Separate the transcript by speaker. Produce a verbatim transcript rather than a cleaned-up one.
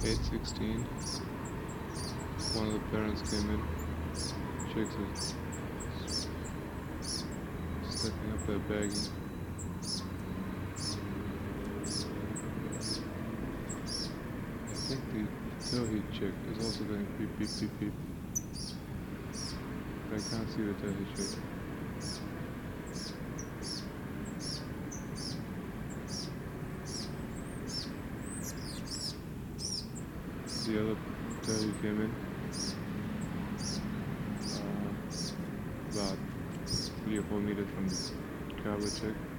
Speaker 1: eight sixteen. One of the parents came in. Chicks are stepping up their bagging. I think the Tawhid chick is also going beep beep beep beep. But I can't see the Tawhid chick. The other Tawhid came in. Uh, about three or four meters from the Kaaba chick.